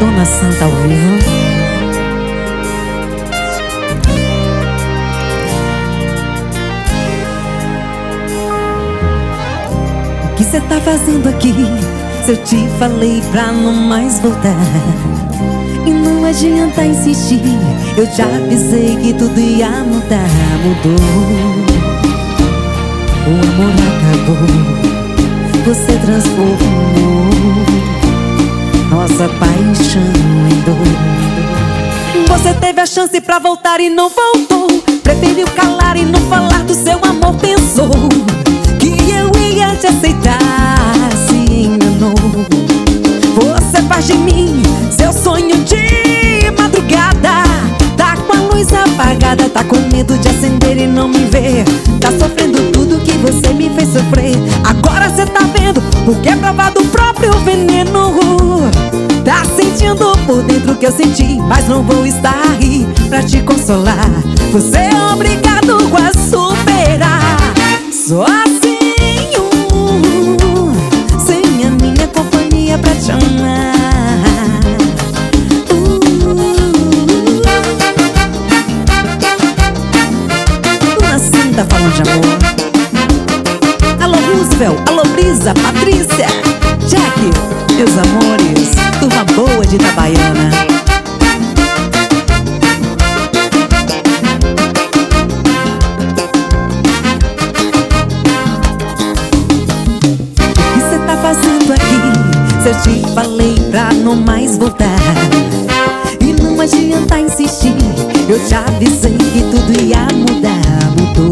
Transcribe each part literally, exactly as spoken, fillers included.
Dona Santa ao vivo. O que cê tá fazendo aqui? Se eu te falei pra não mais voltar, e não adianta insistir, eu já avisei que tudo ia mudar. Mudou, o amor acabou, você transformou nossa paixão em dor. Você teve a chance pra voltar e não voltou, preferiu calar e não falar do seu amor. Pensou que eu ia te aceitar, se enganou. Você faz de mim seu sonho de madrugada, tá com a luz apagada, tá com medo de acender e não me ver, tá sofrendo tudo que você me fez sofrer. Agora cê tá vendo o que é provar do próprio veneno, tá sentindo por dentro o que eu senti, mas não vou estar aí pra te consolar. Você é obrigado a superar sozinho, sem a minha companhia pra te amar. Dona Santa falando de amor. Alô Roosevelt, alô Brisa, Patrícia, Jack, meus amores, turma boa de Itabaiana. O que cê tá fazendo aqui? Se eu te falei pra não mais voltar, e não adianta insistir, eu te avisei que tudo ia mudar. Mudou,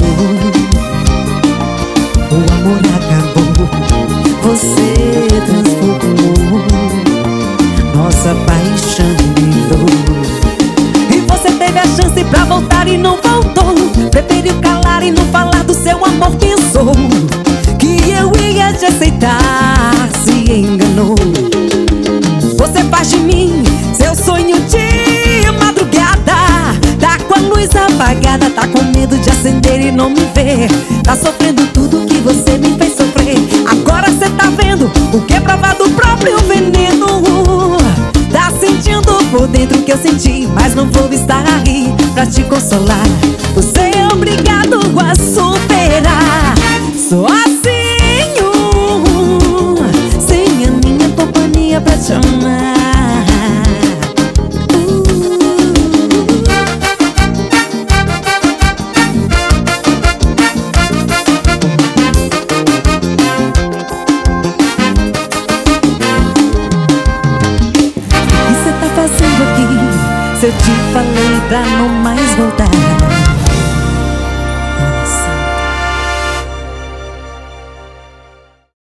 o amor acabou, você transformou nossa paixão em dor. E você teve a chance pra voltar e não voltou, preferiu calar e não falar do seu amor. Pensou que eu ia te aceitar, se enganou. Você faz de mim seu sonho de madrugada, tá com a luz apagada, tá com medo de acender e não me ver, tá sofrendo tudo que você me fez sofrer. Agora cê tá vendo o que é provar do próprio veneno, tá sentindo por dentro o que eu senti, mas não vou estar aí pra te consolar. Você é obrigado a superar sozinho, sem a minha companhia pra te amar. Se eu te falei pra não mais voltar,